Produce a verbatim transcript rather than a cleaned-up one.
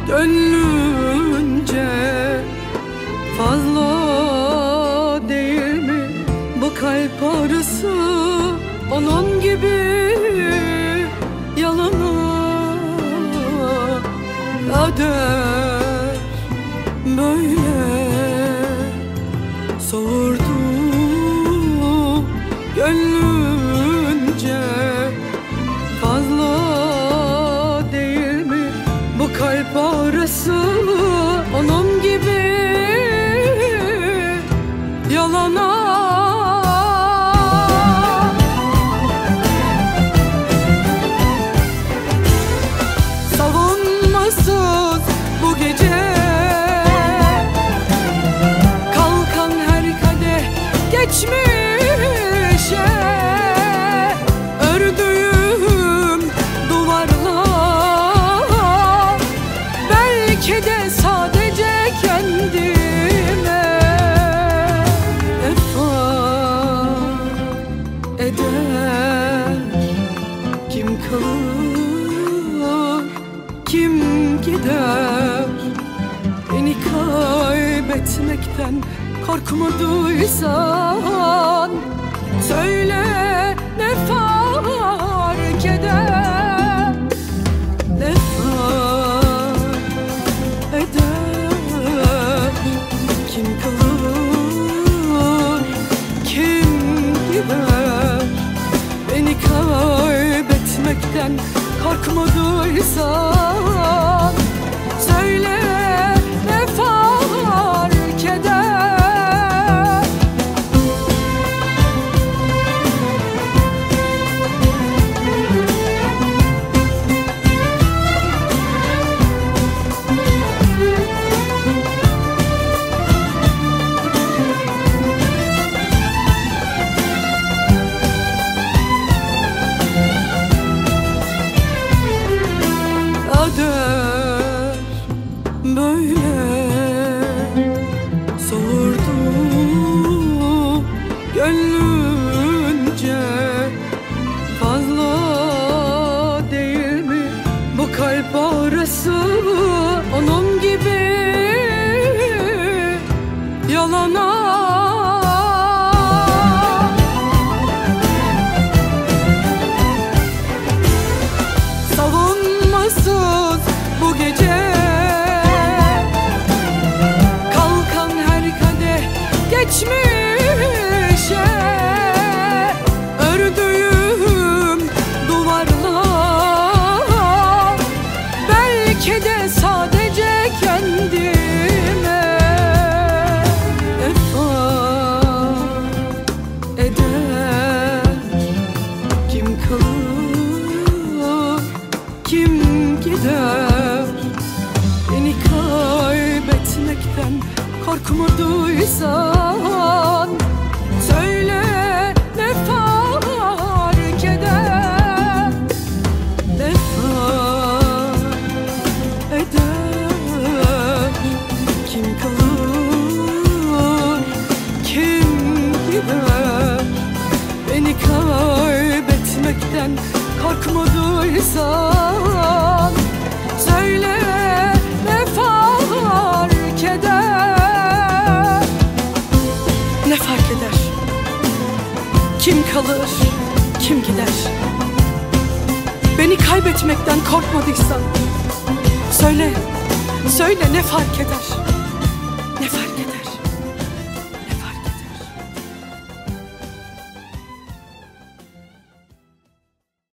Gönlünce fazla değil mi bu kalp ağrısı? Onun gibi yalana kader böyle soğurdu. Gönlünce fazla değil mi bu kalp ağrısı? Onun gibi yalana savunmasız bu gece kalkan her kadeh geçmişe ördüğüm duvarlar belki de sadece kendime vefa eder. Kim kalır, kim gider? Beni kaybetmekten korkmadıysan söyle, ne fark eder? Ne fark eder? Kim kalır, kim gider? Beni kaybetmekten korkmadıysan söyle, ne fark eder? Kader böyle soğurdu. Gönlünce fazla değil mi bu kalp ağrısı? Onun gibi yalana savunmasız bu gece kalkan her kadeh geçmişe ördüğüm duvarlar belki de sadece kendime vefa eder. Kim kalır, kim gider? Beni kaybetmekten korkmadıysan söyle, ne fark eder? Ne fark eder? Kim kalır, kim gider? Beni kaybetmekten korkmadıysan söyle, ne fark eder? Ne fark eder? Kim kalır, kim gider? Beni kaybetmekten korkmadıysan söyle, söyle, ne fark eder? Ne fark eder?